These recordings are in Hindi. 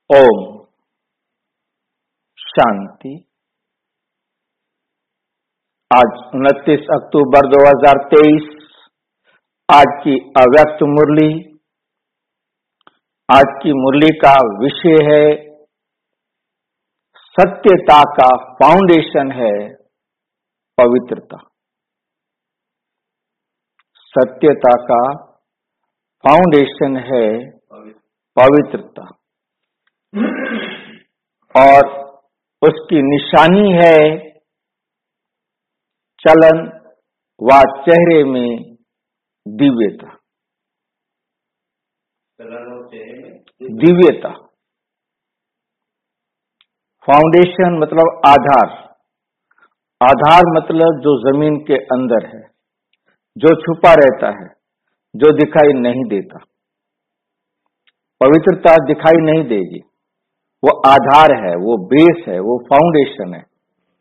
ओम शांति। आज 29 अक्टूबर 2023। आज की अव्यक्त मुरली। आज की मुरली का विषय है सत्यता का फाउंडेशन है पवित्रता। सत्यता का फाउंडेशन है पवित्रता और उसकी निशानी है चलन व चेहरे में दिव्यता। दिव्यता फाउंडेशन मतलब आधार। आधार मतलब जो जमीन के अंदर है, जो छुपा रहता है, जो दिखाई नहीं देता। पवित्रता दिखाई नहीं देगी, वो आधार है, वो बेस है, वो फाउंडेशन है।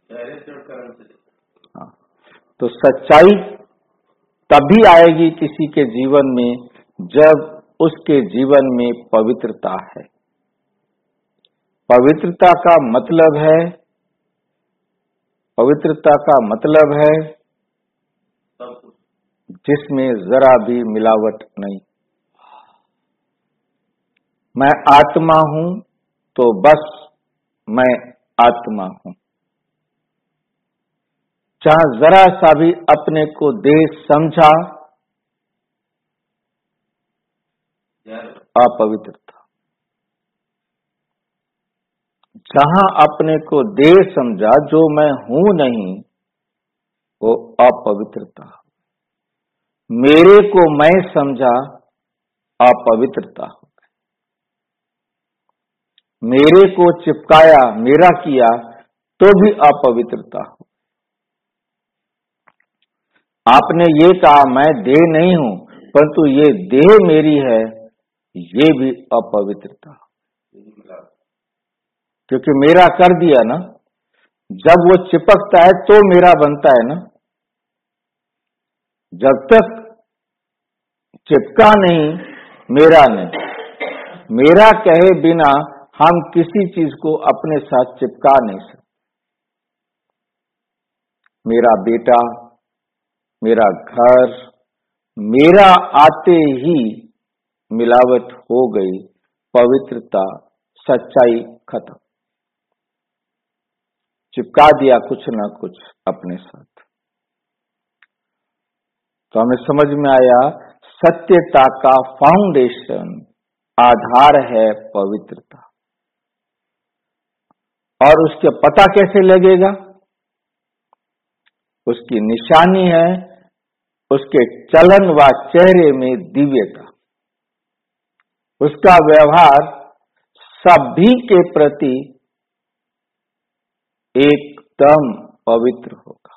हाँ, तो सच्चाई तभी आएगी किसी के जीवन में जब उसके जीवन में पवित्रता है। पवित्रता का मतलब है, पवित्रता का मतलब है जिसमें जरा भी मिलावट नहीं। मैं आत्मा हूं तो बस मैं आत्मा हूं। जहां जरा सा भी अपने को देह समझा, अपवित्रता। जहां अपने को देह समझा, जो मैं हूं नहीं, वो अपवित्रता। मेरे को मैं समझा, अपवित्रता। मेरे को चिपकाया, मेरा किया, तो भी अपवित्रता हो। आपने ये कहा मैं देह नहीं हूं, परंतु ये देह मेरी है, ये भी अपवित्रता। क्योंकि मेरा कर दिया ना। जब वो चिपकता है तो मेरा बनता है ना। जब तक चिपका नहीं, मेरा नहीं। मेरा कहे बिना हम किसी चीज को अपने साथ चिपका नहीं सकते। मेरा बेटा, मेरा घर, मेरा आते ही मिलावट हो गई, पवित्रता, सच्चाई खत्म। चिपका दिया कुछ ना कुछ अपने साथ। तो हमें समझ में आया सत्यता का फाउंडेशन, आधार है पवित्रता। और उसके पता कैसे लगेगा? उसकी निशानी है उसके चलन व चेहरे में दिव्यता। उसका व्यवहार सभी के प्रति एकदम पवित्र होगा।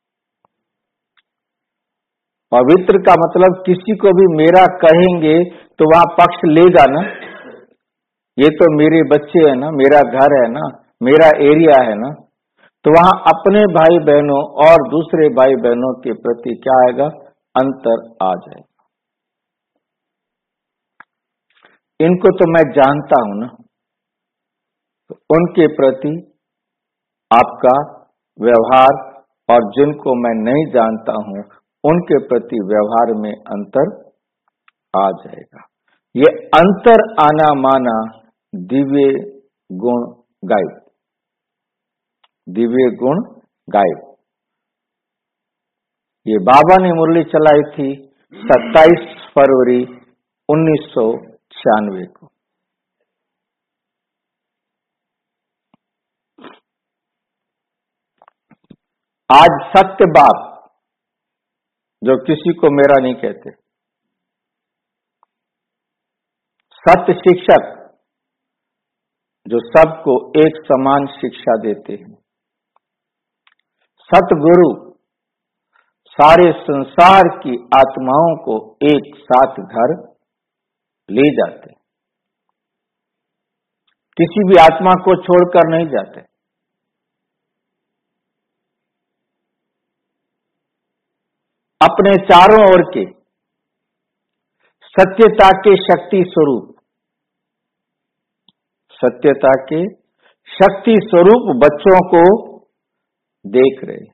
पवित्र का मतलब किसी को भी मेरा कहेंगे तो वहां पक्ष लेगा ना। ये तो मेरे बच्चे हैं ना, मेरा घर है ना, मेरा एरिया है ना। तो वहां अपने भाई बहनों और दूसरे भाई बहनों के प्रति क्या आएगा? अंतर आ जाएगा। इनको तो मैं जानता हूं ना, तो उनके प्रति आपका व्यवहार, और जिनको मैं नहीं जानता हूं उनके प्रति व्यवहार में अंतर आ जाएगा। ये अंतर आना माना दिव्य गुण गायब। दिव्य गुण गायब। ये बाबा ने मुरली चलाई थी 27 फरवरी 1996 को। आज सत्य बाप, जो किसी को मेरा नहीं कहते, सत्य शिक्षक, जो सबको एक समान शिक्षा देते हैं, सतगुरु, सारे संसार की आत्माओं को एक साथ घर ले जाते, किसी भी आत्मा को छोड़कर नहीं जाते। अपने चारों ओर के सत्यता के शक्ति स्वरूप सत्यता के शक्ति स्वरूप बच्चों को देख रहे हैं।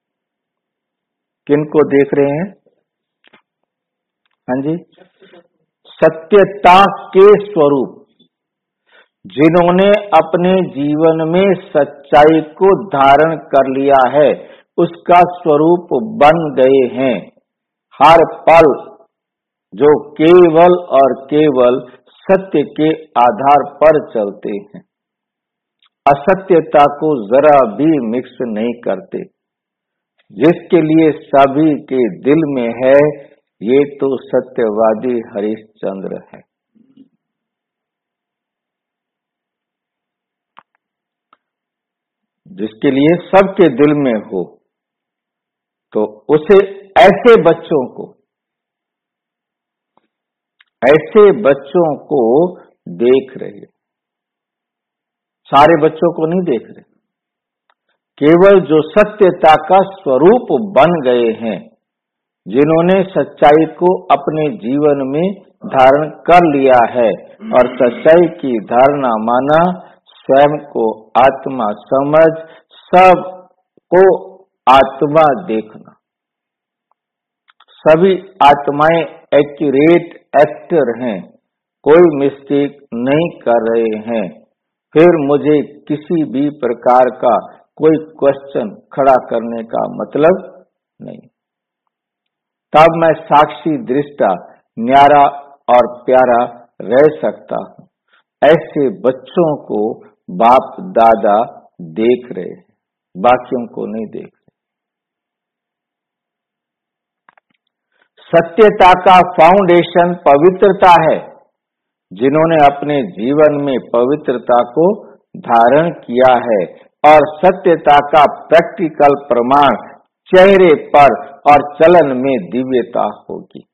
किनको देख रहे हैं? हाँ जी, सत्यता के स्वरूप, जिन्होंने अपने जीवन में सच्चाई को धारण कर लिया है, उसका स्वरूप बन गए हैं। हर पल जो केवल और केवल सत्य के आधार पर चलते हैं, असत्यता को जरा भी मिक्स नहीं करते। जिसके लिए सभी के दिल में है, ये तो सत्यवादी हरिश्चंद्र है। जिसके लिए सबके दिल में हो, तो उसे ऐसे बच्चों को देख रहे। सारे बच्चों को नहीं देख रहे, केवल जो सत्यता का स्वरूप बन गए हैं, जिन्होंने सच्चाई को अपने जीवन में धारण कर लिया है। और सच्चाई की धारणा माना स्वयं को आत्मा समझ, सब को आत्मा देखना। सभी आत्माएं एक्यूरेट एक्टर हैं, कोई मिस्टेक नहीं कर रहे हैं। फिर मुझे किसी भी प्रकार का कोई क्वेश्चन खड़ा करने का मतलब नहीं। तब मैं साक्षी दृष्टा, न्यारा और प्यारा रह सकता हूँ। ऐसे बच्चों को बाप दादा देख रहे हैं, बाकियों को नहीं देख रहे। सत्यता का फाउंडेशन पवित्रता है। जिन्होंने अपने जीवन में पवित्रता को धारण किया है और सत्यता का प्रैक्टिकल प्रमाण चेहरे पर और चलन में दिव्यता होगी।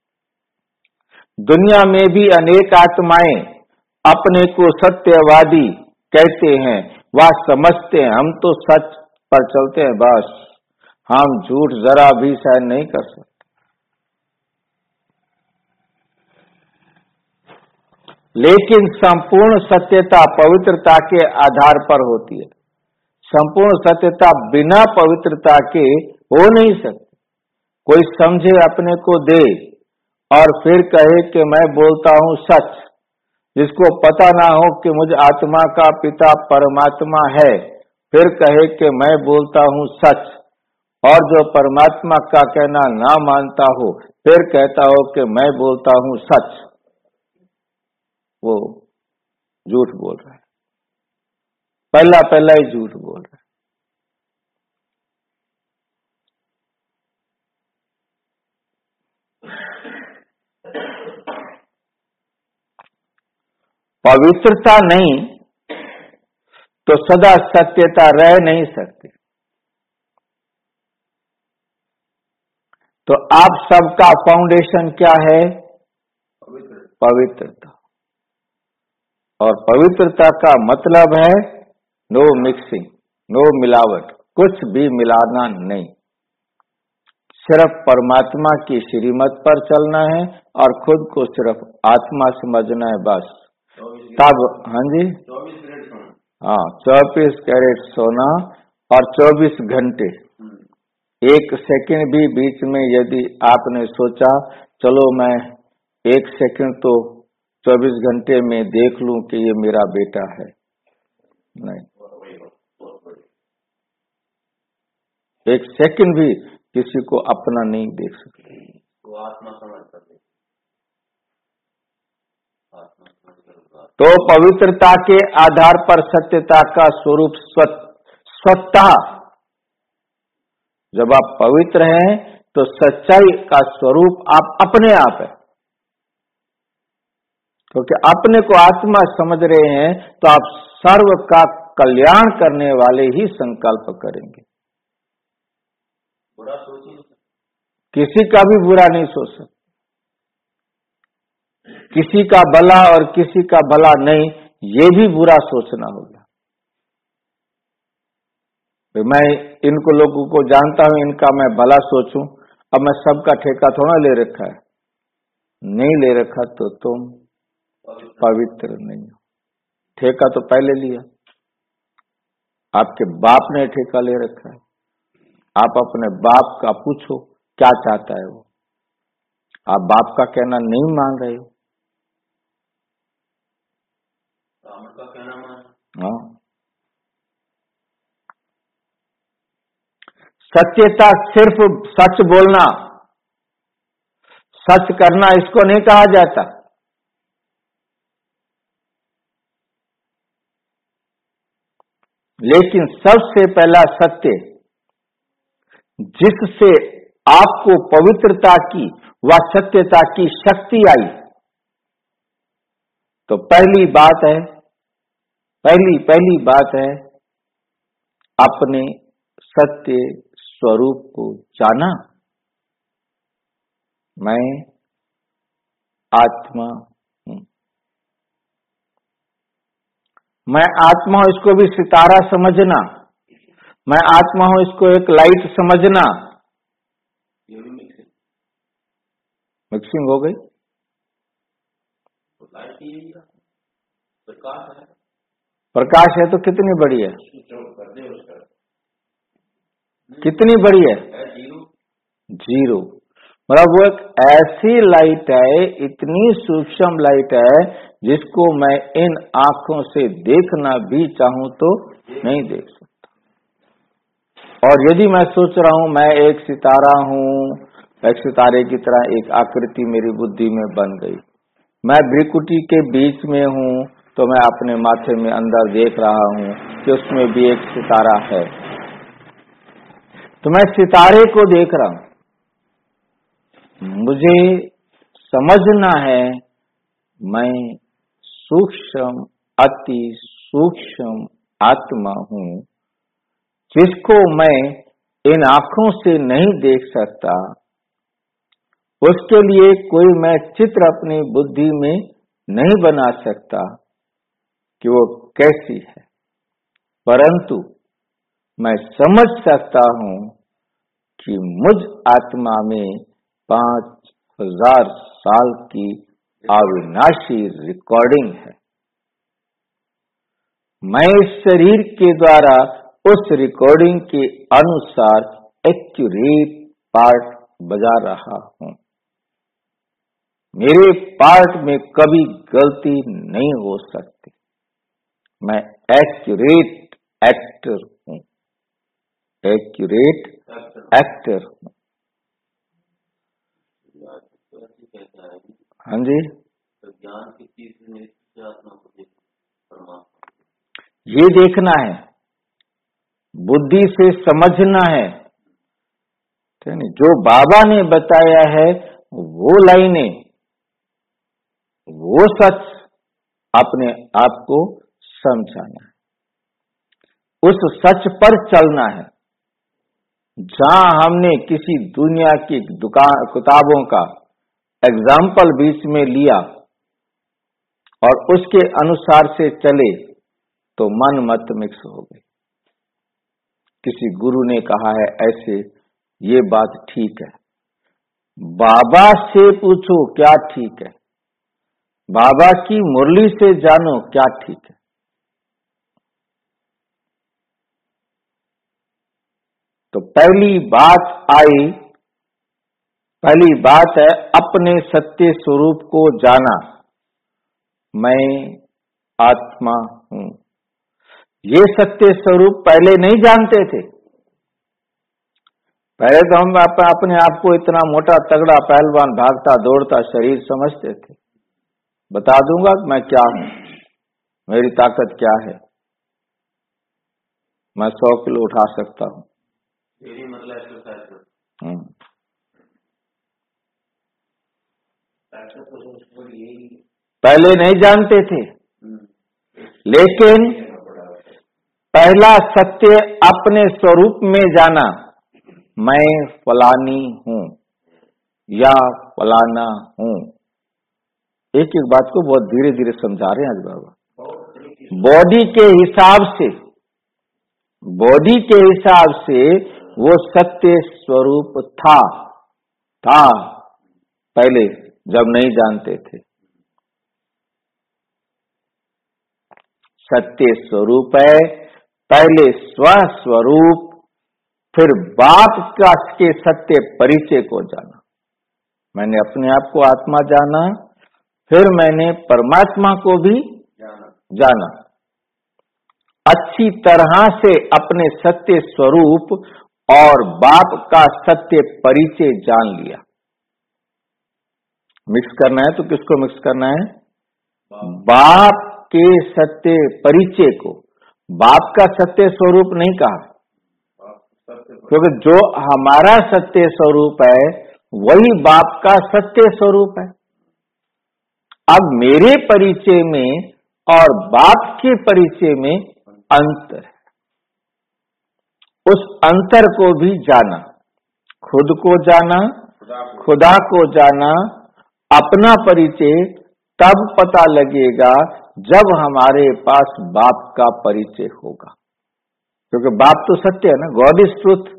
दुनिया में भी अनेक आत्माएं अपने को सत्यवादी कहते हैं। वह समझते हैं हम तो सच पर चलते हैं, बस हम झूठ जरा भी सहन नहीं कर सकते। लेकिन संपूर्ण सत्यता पवित्रता के आधार पर होती है। संपूर्ण सत्यता बिना पवित्रता के हो नहीं सकती। कोई समझे अपने को दे और फिर कहे कि मैं बोलता हूं सच, जिसको पता ना हो कि मुझ आत्मा का पिता परमात्मा है, फिर कहे कि मैं बोलता हूं सच, और जो परमात्मा का कहना ना मानता हो फिर कहता हो कि मैं बोलता हूं सच, वो झूठ बोल रहा है। पहला ही झूठ बोल रहा है। पवित्रता नहीं तो सदा सत्यता रह नहीं सकती। तो आप सबका फाउंडेशन क्या है? पवित्रता। और पवित्रता का मतलब है नो मिक्सिंग, नो मिलावट, कुछ भी मिलाना नहीं। सिर्फ परमात्मा की श्रीमत पर चलना है और खुद को सिर्फ आत्मा समझना है, बस। तब हाँ जी, 24 कैरेट सोना और 24 घंटे। एक सेकंड भी बीच में यदि आपने सोचा चलो मैं 1 सेकंड तो 24 घंटे में देख लूं कि ये मेरा बेटा है, नहीं। 1 सेकंड भी किसी को अपना नहीं देख सकते। वो आत्मा समझ सकते। तो पवित्रता के आधार पर सत्यता का स्वरूप स्वतः, जब आप पवित्र हैं तो सच्चाई का स्वरूप आप अपने आप है। क्योंकि अपने को आत्मा समझ रहे हैं तो आप सर्व का कल्याण करने वाले ही संकल्प करेंगे। बुरा सोचिए, किसी का भी बुरा नहीं सोच सकते। किसी का भला और किसी का भला नहीं, ये भी बुरा सोचना होगा। तो मैं इनको लोगों को जानता हूं, इनका मैं भला सोचूं, अब मैं सबका ठेका थोड़ा ले रखा है, नहीं ले रखा तो तुम पवित्र नहीं हो। ठेका तो पहले लिया, आपके बाप ने ठेका ले रखा है। आप अपने बाप का पूछो क्या चाहता है वो, आप बाप का कहना नहीं मान रहे हो। का कहना मान। हाँ, सत्यता सिर्फ सच बोलना, सच करना इसको नहीं कहा जाता। लेकिन सबसे पहला सत्य जिससे आपको पवित्रता की व सत्यता की शक्ति आई, तो पहली बात है अपने सत्य स्वरूप को जाना। मैं आत्मा हूं, मैं आत्मा हूं इसको भी सितारा समझना, मैं आत्मा हूं इसको एक लाइट समझना। ये भी मिक्सिंग हो गई। तो लाइट ही प्रकाश है, प्रकाश है तो कितनी बड़ी है, कर दे उसका कितनी बड़ी है, जीरो। मतलब वो एक ऐसी लाइट है, इतनी सूक्ष्म लाइट है जिसको मैं इन आंखों से देखना भी चाहूं तो नहीं देख सकता। और यदि मैं सोच रहा हूं मैं एक सितारा हूं, एक सितारे की तरह एक आकृति मेरी बुद्धि में बन गई, मैं भ्रिकुटी के बीच में हूं, तो मैं अपने माथे में अंदर देख रहा हूं कि उसमें भी एक सितारा है, तो मैं सितारे को देख रहा हूं। मुझे समझना है मैं सूक्ष्म, अति सूक्ष्म आत्मा हूं जिसको मैं इन आंखों से नहीं देख सकता। उसके लिए कोई मैं चित्र अपनी बुद्धि में नहीं बना सकता कि वो कैसी है, परंतु मैं समझ सकता हूं कि मुझ आत्मा में 5000 साल की अविनाशी रिकॉर्डिंग है। मैं इस शरीर के द्वारा उस रिकॉर्डिंग के अनुसार एक्यूरेट पार्ट बजा रहा हूं। मेरे पार्ट में कभी गलती नहीं हो सकती। मैं एक्यूरेट एक्टर हूं, एक्यूरेट एक्टर हूं। हाँ जी, ज्ञान की चीज आत्मा को परमात्मा ये देखना है, बुद्धि से समझना है। जो बाबा ने बताया है वो लाइनें, वो सच अपने आप को समझाना है, उस सच पर चलना है। जहां हमने किसी दुनिया की दुकान किताबों का एग्जाम्पल बीच में लिया और उसके अनुसार से चले तो मन मत मिक्स हो गई। किसी गुरु ने कहा है ऐसे, ये बात ठीक है, बाबा से पूछो क्या ठीक है, बाबा की मुरली से जानो क्या ठीक है। तो पहली बात है अपने सत्य स्वरूप को जाना। मैं आत्मा हूं, ये सत्य स्वरूप पहले नहीं जानते थे। पहले तो हम अपने आप को इतना मोटा तगड़ा पहलवान भागता दौड़ता शरीर समझते थे। बता दूंगा कि मैं क्या हूं, मेरी ताकत क्या है, मैं 100 किलो उठा सकता हूं। मतलब एक्सरसाइज पहले नहीं जानते थे, लेकिन पहला सत्य अपने स्वरूप में जाना। मैं फलानी हूं या फलाना हूं। एक एक बात को बहुत धीरे धीरे समझा रहे हैं आज बाबा। बॉडी के हिसाब से वो सत्य स्वरूप था पहले जब नहीं जानते थे। सत्य स्वरूप है। पहले स्वस्वरूप, फिर बाप का के सत्य परिचय को जाना। मैंने अपने आप को आत्मा जाना, फिर मैंने परमात्मा को भी जाना। अच्छी तरह से अपने सत्य स्वरूप और बाप का सत्य परिचय जान लिया। मिक्स करना है तो किसको मिक्स करना है? बाप के सत्य परिचय को। बाप का सत्य स्वरूप नहीं कहा, क्योंकि जो हमारा सत्य स्वरूप है वही बाप का सत्य स्वरूप है। अब मेरे परिचय में और बाप के परिचय में अंतर है। उस अंतर को भी जाना, खुद को जाना, खुदा को जाना, अपना परिचय तब पता लगेगा जब हमारे पास बाप का परिचय होगा, क्योंकि बाप तो सत्य है ना, गॉड इज ट्रूथ।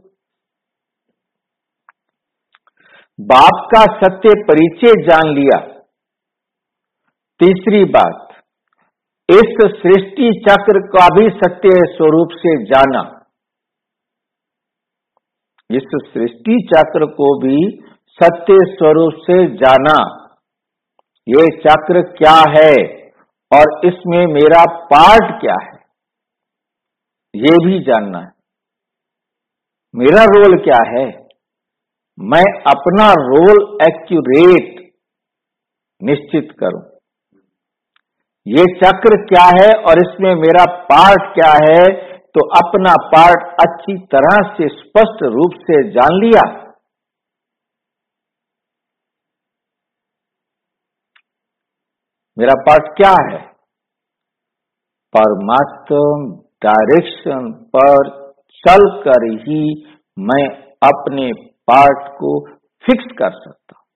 बाप का सत्य परिचय जान लिया। तीसरी बात, इस सृष्टि चक्र का भी सत्य स्वरूप से जाना। इस सृष्टि चक्र को भी सत्य स्वरूप से जाना। ये चक्र क्या है और इसमें मेरा पार्ट क्या है, ये भी जानना है। मेरा रोल क्या है, मैं अपना रोल एक्यूरेट निश्चित करूं। ये चक्र क्या है और इसमें मेरा पार्ट क्या है, तो अपना पार्ट अच्छी तरह से स्पष्ट रूप से जान लिया। मेरा पार्ट क्या है? परमात्मा डायरेक्शन पर चलकर ही मैं अपने पार्ट को फिक्स कर सकता हूं।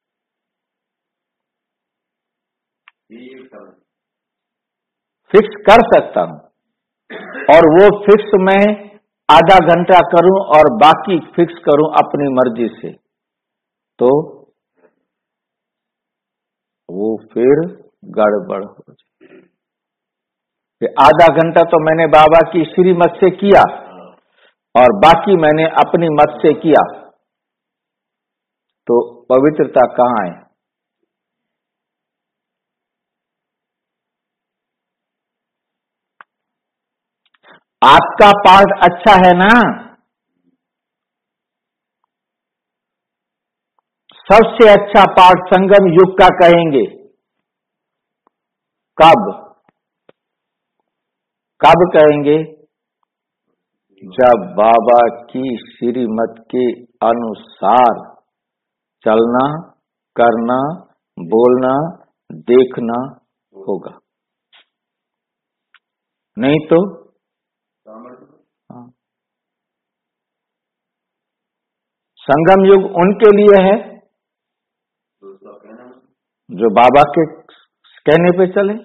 फिक्स कर सकता हूं, और वो फिक्स मैं आधा घंटा करूं और बाकी फिक्स करूं अपनी मर्जी से, तो वो फिर गड़बड़ हो जाए। आधा घंटा तो मैंने बाबा की श्रीमत से किया और बाकी मैंने अपनी मत से किया, तो पवित्रता कहां है? आपका पार्ट अच्छा है ना? सबसे अच्छा पार्ट संगम युग का कहेंगे। कब कब कहेंगे? जब बाबा की श्रीमत के अनुसार चलना, करना, बोलना, देखना होगा। नहीं तो संगम युग उनके लिए है जो बाबा के कहने पे चले।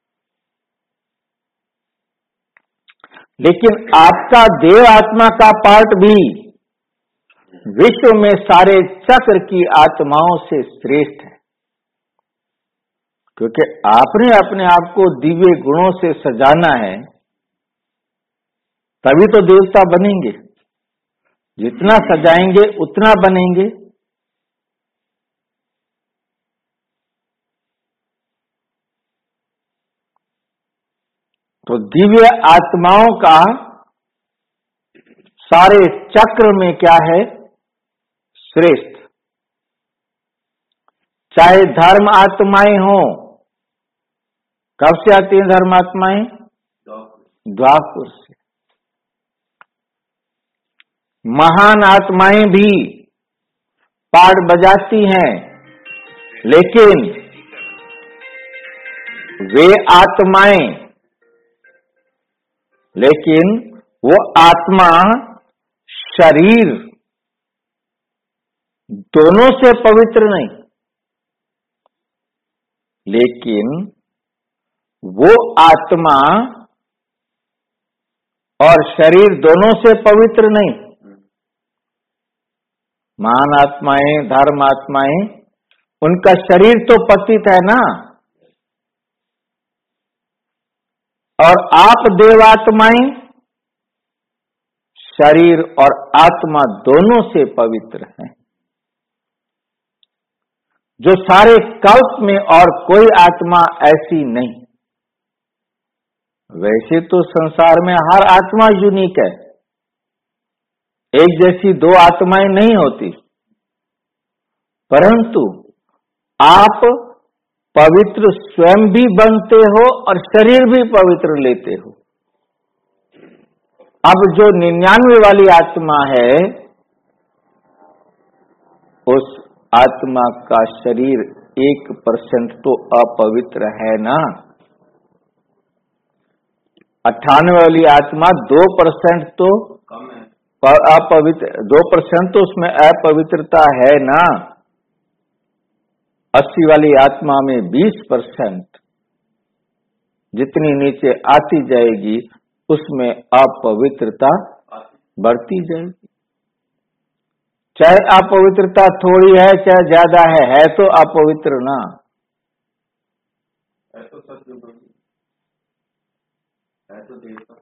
लेकिन आपका देव आत्मा का पार्ट भी विश्व में सारे चक्र की आत्माओं से श्रेष्ठ है, क्योंकि आपने अपने आप को दिव्य गुणों से सजाना है, तभी तो देवता बनेंगे। जितना सजाएंगे उतना बनेंगे। तो दिव्य आत्माओं का सारे चक्र में क्या है? श्रेष्ठ। चाहे धर्म आत्माएं हो, कब से आती हैं धर्म आत्माएं? द्वापर से। महान आत्माएं भी पार्ट बजाती हैं, लेकिन वो आत्मा शरीर दोनों से पवित्र नहीं, लेकिन वो आत्मा और शरीर दोनों से पवित्र नहीं। महान आत्माएं, धर्म आत्माएं, उनका शरीर तो पतित है ना, और आप देवात्माएं शरीर और आत्मा दोनों से पवित्र हैं। जो सारे कल्प में और कोई आत्मा ऐसी नहीं। वैसे तो संसार में हर आत्मा यूनिक है, एक जैसी दो आत्माएं नहीं होती, परंतु आप पवित्र स्वयं भी बनते हो और शरीर भी पवित्र लेते हो। अब जो 99 वाली आत्मा है, उस आत्मा का शरीर 1% तो अपवित्र है ना। 98 वाली आत्मा 2% तो कम है, अपवित्र, 2% तो उसमें अपवित्रता है ना। 80 वाली आत्मा में 20%, जितनी नीचे आती जाएगी उसमें अपवित्रता बढ़ती जाएगी। चाहे अपवित्रता थोड़ी है चाहे ज्यादा है तो अपवित्र ना। है तो सत्य बोली, है तो देवता।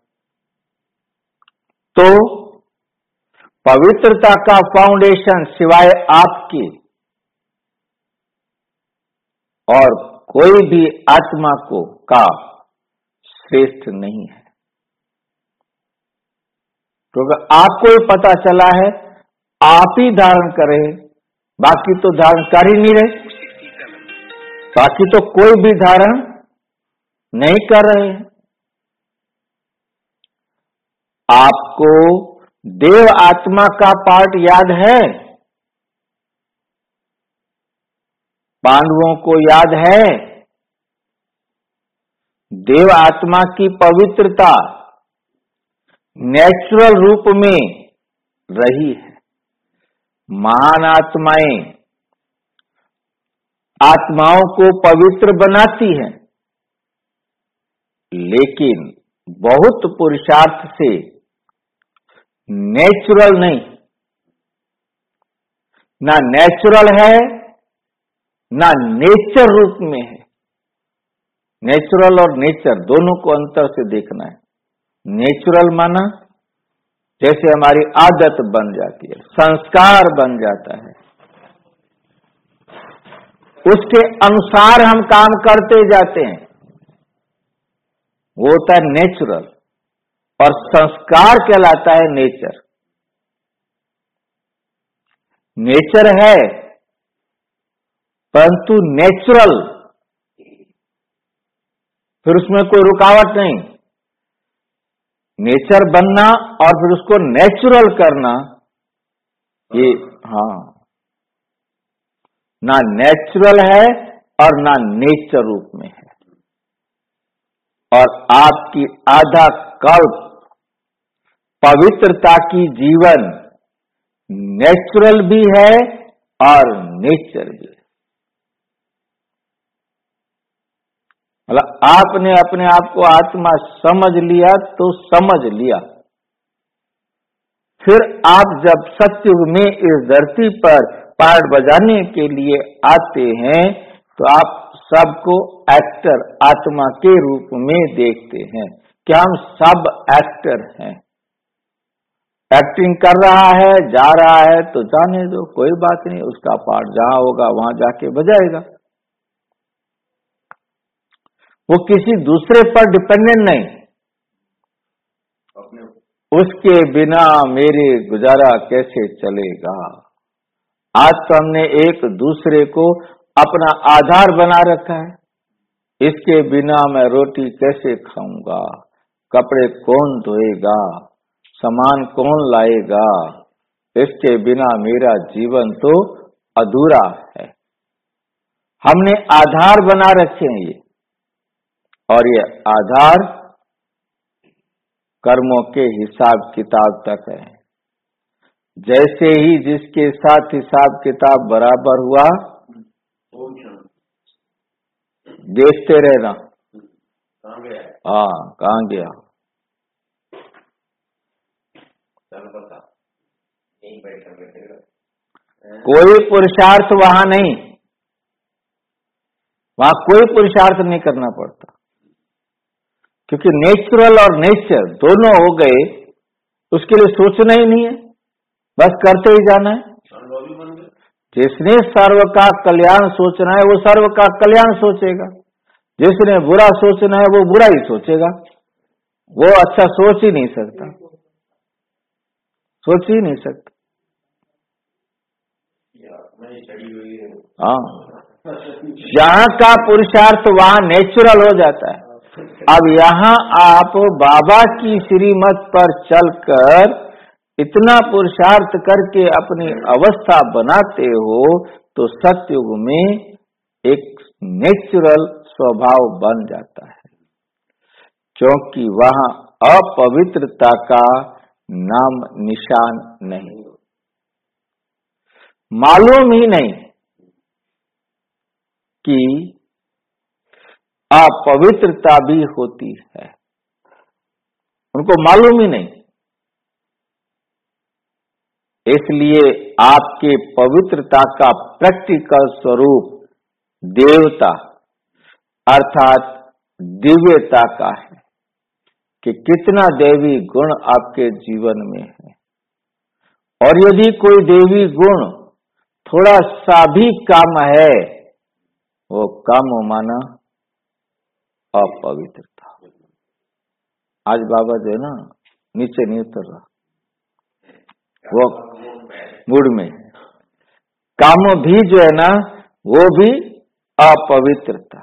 तो पवित्रता का फाउंडेशन सिवाय आपके और कोई भी आत्मा को का श्रेष्ठ नहीं है। क्योंकि आपको ही पता चला है आप ही धारण करें, बाकी तो धारण कर ही नहीं रहे, बाकी तो कोई भी धारण नहीं कर रहे। आपको देव आत्मा का पाठ याद है? पांडवों को याद है? देव आत्मा की पवित्रता नेचुरल रूप में रही है। महान आत्माएं आत्माओं को पवित्र बनाती हैं, लेकिन बहुत पुरुषार्थ से नेचुरल नहीं। ना नेचुरल है ना नेचर रूप में है। नेचुरल और नेचर दोनों को अंतर से देखना है। नेचुरल माना जैसे हमारी आदत बन जाती है, संस्कार बन जाता है, उसके अनुसार हम काम करते जाते हैं, वो होता है नेचुरल। और संस्कार कहलाता है नेचर। नेचर है परंतु नेचुरल, फिर उसमें कोई रुकावट नहीं। नेचर बनना और फिर उसको नेचुरल करना, ये हाँ, ना नेचुरल है और ना नेचर रूप में है। और आपकी आधा कल्प पवित्रता की जीवन नेचुरल भी है और नेचर भी है। मतलब आपने अपने आप को आत्मा समझ लिया तो समझ लिया। फिर आप जब सत्युग में इस धरती पर पार्ट बजाने के लिए आते हैं तो आप सबको एक्टर आत्मा के रूप में देखते हैं कि हम सब एक्टर हैं। एक्टिंग कर रहा है, जा रहा है तो जाने दो, कोई बात नहीं, उसका पार्ट जहां होगा वहां जाके बजाएगा। वो किसी दूसरे पर डिपेंडेंट नहीं। उसके बिना मेरे गुजारा कैसे चलेगा। आज तो हमने एक दूसरे को अपना आधार बना रखा है। इसके बिना मैं रोटी कैसे खाऊंगा, कपड़े कौन धोएगा, सामान कौन लाएगा, इसके बिना मेरा जीवन तो अधूरा है। हमने आधार बना रखे हैं ये, और ये आधार कर्मों के हिसाब किताब तक है। जैसे ही जिसके साथ हिसाब किताब बराबर हुआ, देखते रहना हाँ कहाँ गया। कोई पुरुषार्थ वहां नहीं, वहां कोई पुरुषार्थ नहीं करना पड़ता। क्योंकि नेचुरल और नेचर दोनों हो गए, उसके लिए सोचना ही नहीं है, बस करते ही जाना है। जिसने सर्व का कल्याण सोचना है वो सर्व का कल्याण सोचेगा, जिसने बुरा सोचना है वो बुरा ही सोचेगा। वो अच्छा सोच ही नहीं सकता, सोच ही नहीं सकता। हाँ, यहाँ का पुरुषार्थ वहाँ नेचुरल हो जाता है। अब यहाँ आप बाबा की श्रीमत पर चलकर इतना पुरुषार्थ करके अपनी अवस्था बनाते हो तो सतयुग में एक नेचुरल स्वभाव बन जाता है, क्योंकि वहाँ अपवित्रता का नाम निशान नहीं, मालूम ही नहीं कि अपवित्रता भी होती है, उनको मालूम ही नहीं। इसलिए आपके पवित्रता का प्रैक्टिकल स्वरूप देवता अर्थात दिव्यता का है कि कितना देवी गुण आपके जीवन में है। और यदि कोई देवी गुण थोड़ा सा भी कम है, वो कम माना अपवित्रता। आज बाबा जो है ना नीचे नहीं उतर रहा, वो मूड में है। काम भी जो है ना वो भी अपवित्रता।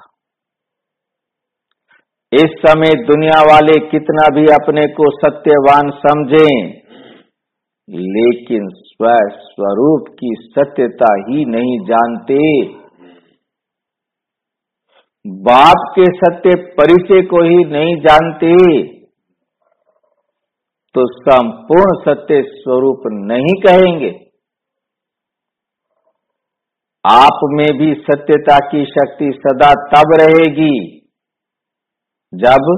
इस समय दुनिया वाले कितना भी अपने को सत्यवान समझें, लेकिन स्वरूप की सत्यता ही नहीं जानते। बाप के सत्य परिचय को ही नहीं जानते तो संपूर्ण सत्य स्वरूप नहीं कहेंगे। आप में भी सत्यता की शक्ति सदा तब रहेगी जब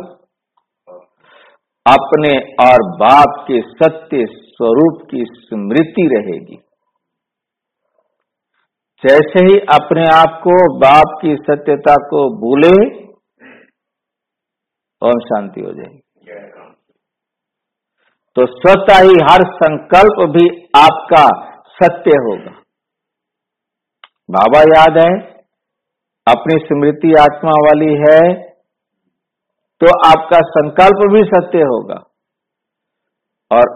अपने और बाप के सत्य स्वरूप की स्मृति रहेगी। जैसे ही अपने आप को बाप की सत्यता को भूले, ओम शांति हो जाएगी। तो स्वतः ही हर संकल्प भी आपका सत्य होगा। बाबा याद है, अपनी स्मृति आत्मा वाली है तो आपका संकल्प भी सत्य होगा। और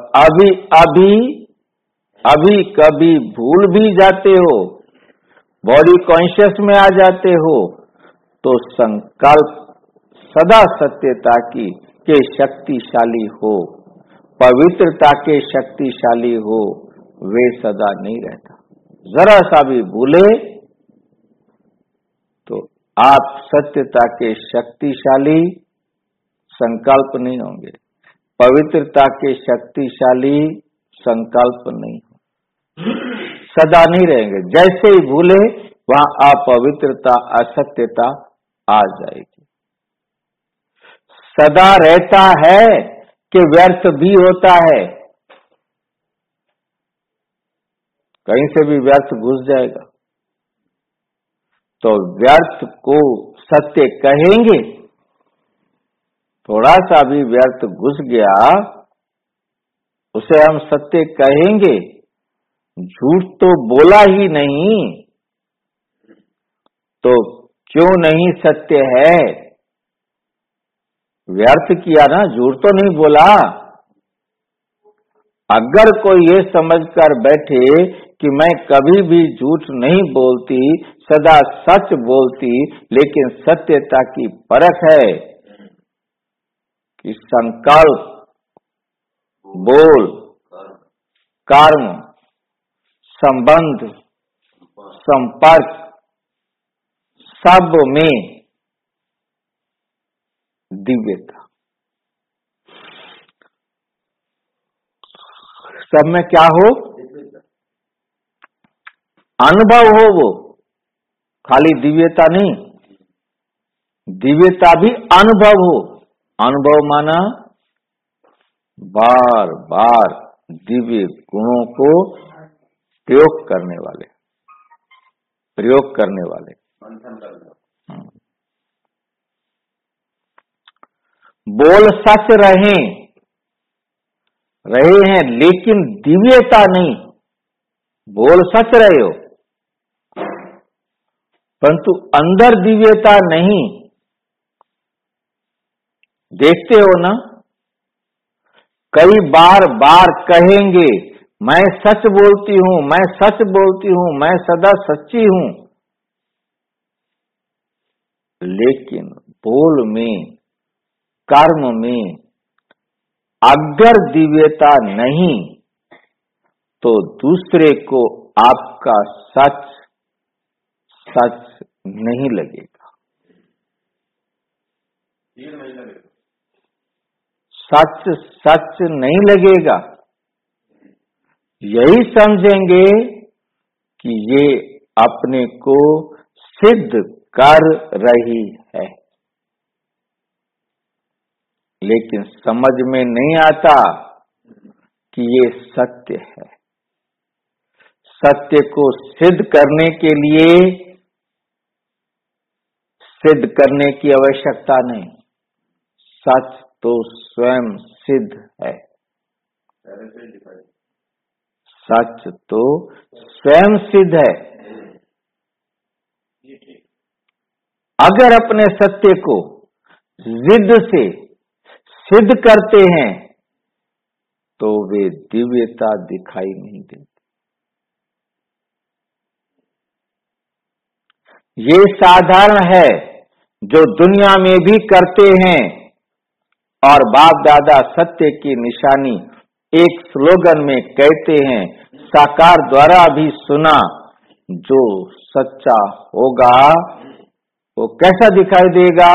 अभी कभी भूल भी जाते हो, बॉडी कॉन्शियस में आ जाते हो, तो संकल्प सदा सत्यता की के शक्तिशाली हो, पवित्रता के शक्तिशाली हो, वे सदा नहीं रहता। जरा सा भी भूले तो आप सत्यता के शक्तिशाली संकल्प नहीं होंगे, पवित्रता के शक्तिशाली संकल्प नहीं हो, सदा नहीं रहेंगे। जैसे ही भूले वहां अपवित्रता असत्यता आ जाएगी। सदा रहता है कि व्यर्थ भी होता है, कहीं से भी व्यर्थ घुस जाएगा। तो व्यर्थ को सत्य कहेंगे, थोड़ा सा भी व्यर्थ घुस गया उसे हम सत्य कहेंगे। झूठ तो बोला ही नहीं तो क्यों नहीं सत्य है? व्यर्थ किया ना, झूठ तो नहीं बोला। अगर कोई ये समझकर बैठे कि मैं कभी भी झूठ नहीं बोलती, सदा सच बोलती, लेकिन सत्यता की परख है कि संकल्प, बोल, कर्म, संबंध, संपर्क सब में दिव्यता, सब में क्या हो? अनुभव हो, वो खाली दिव्यता नहीं, दिव्यता भी अनुभव हो। अनुभव माना बार बार दिव्य गुणों को प्रयोग करने वाले, प्रयोग करने वाले। बोल सच रहे हैं, लेकिन दिव्यता नहीं। बोल सच रहे हो परंतु अंदर दिव्यता नहीं। देखते हो ना, कई बार कहेंगे मैं सच बोलती हूं, मैं सच बोलती हूं, मैं सदा सच्ची हूं, लेकिन बोल में, कर्म में अगर दिव्यता नहीं तो दूसरे को आपका सच नहीं लगेगा। सच नहीं लगेगा। यही समझेंगे कि ये अपने को सिद्ध कर रही है, लेकिन समझ में नहीं आता कि ये सत्य है। सत्य को सिद्ध करने के लिए सिद्ध करने की आवश्यकता नहीं, सच तो स्वयं सिद्ध है। सच तो स्वयं सिद्ध है। अगर अपने सत्य को जिद से सिद्ध करते हैं तो वे दिव्यता दिखाई नहीं देती। ये साधारण है जो दुनिया में भी करते हैं, और बाप दादा सत्य की निशानी एक स्लोगन में कहते हैं, साकार द्वारा भी सुना, जो सच्चा होगा वो कैसा दिखाई देगा।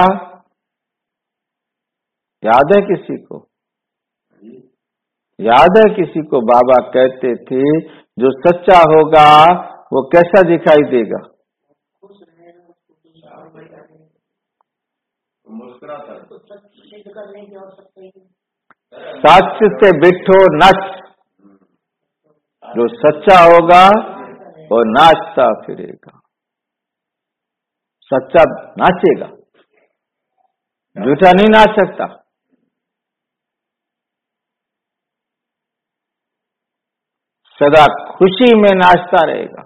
याद है किसी को? याद है किसी को? बाबा कहते थे जो सच्चा होगा वो कैसा दिखाई देगा? सच से बिठो नच, जो सच्चा होगा वो नाचता फिरेगा। सच्चा नाचेगा, झूठा नहीं नाच सकता। सदा खुशी में नाचता रहेगा।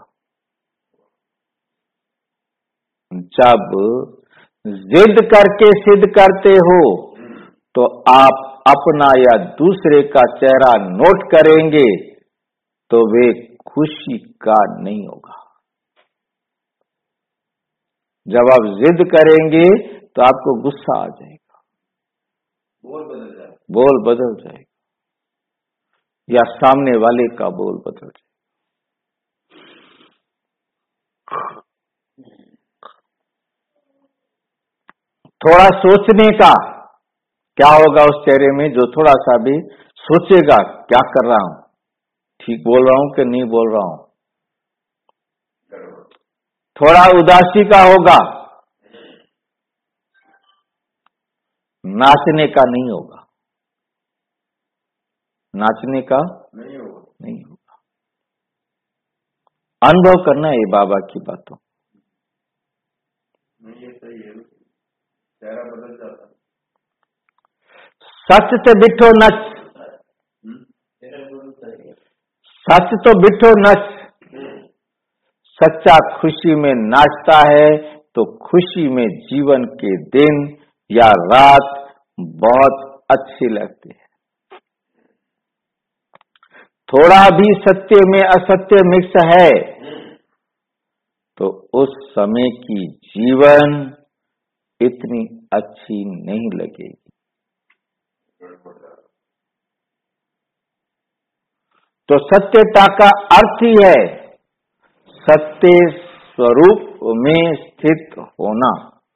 जब जिद करके सिद्ध करते हो तो आप अपना या दूसरे का चेहरा नोट करेंगे तो वे खुशी का नहीं होगा। जब आप जिद करेंगे तो आपको गुस्सा आ जाएगा, बोल बदल जाएगा, या सामने वाले का बोल बदल जाएगा। थोड़ा सोचने का, क्या होगा उस चेहरे में जो थोड़ा सा भी सोचेगा क्या कर रहा हूं, ठीक बोल रहा हूं कि नहीं बोल रहा हूं। थोड़ा उदासी का होगा, नाचने का नहीं होगा, नाचने का नहीं होगा। अनुभव करना है ये बाबा की बातों। ये सही है, चेहरा बदल जाता। सच से बिठो नच, सच तो बिठो नच। सच्चा खुशी में नाचता है तो खुशी में जीवन के दिन या रात बहुत अच्छी लगती है। थोड़ा भी सत्य में असत्य मिक्स है तो उस समय की जीवन इतनी अच्छी नहीं लगेगी। तो सत्यता का अर्थ ही है सत्य स्वरूप में स्थित होना।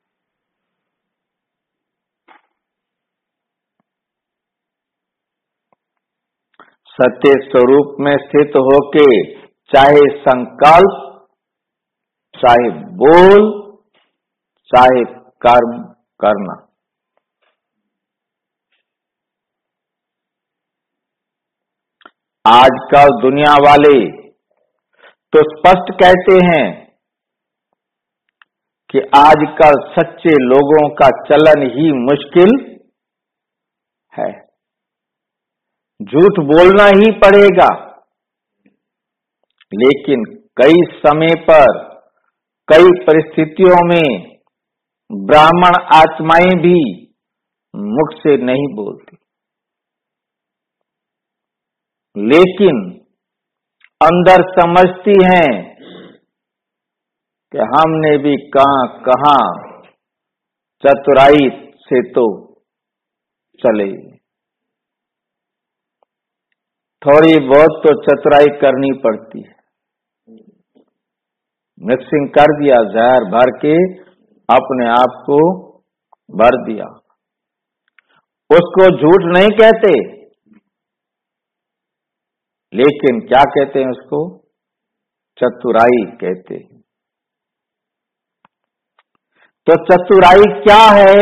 सत्य स्वरूप में स्थित होके चाहे संकल्प, चाहे बोल, चाहे कर्म करना। आजकल दुनिया वाले तो स्पष्ट कहते हैं कि आजकल सच्चे लोगों का चलन ही मुश्किल झूठ बोलना ही पड़ेगा। लेकिन कई समय पर, कई परिस्थितियों में ब्राह्मण आत्माएं भी मुख से नहीं बोलती, लेकिन अंदर समझती हैं कि हमने भी कहां चतुराई से तो चले, थोड़ी बहुत तो चतुराई करनी पड़ती है। मिक्सिंग कर दिया, जहर भर के अपने आप को भर दिया, उसको झूठ नहीं कहते, लेकिन क्या कहते हैं उसको? चतुराई कहते हैं। तो चतुराई क्या है?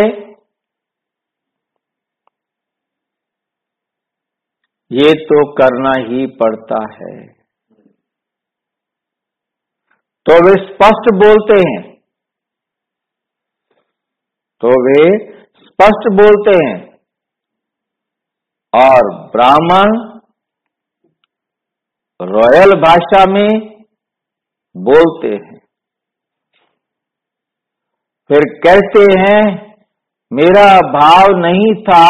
ये तो करना ही पड़ता है। तो वे स्पष्ट बोलते हैं, और ब्राह्मण रॉयल भाषा में बोलते हैं। फिर कहते हैं मेरा भाव नहीं था,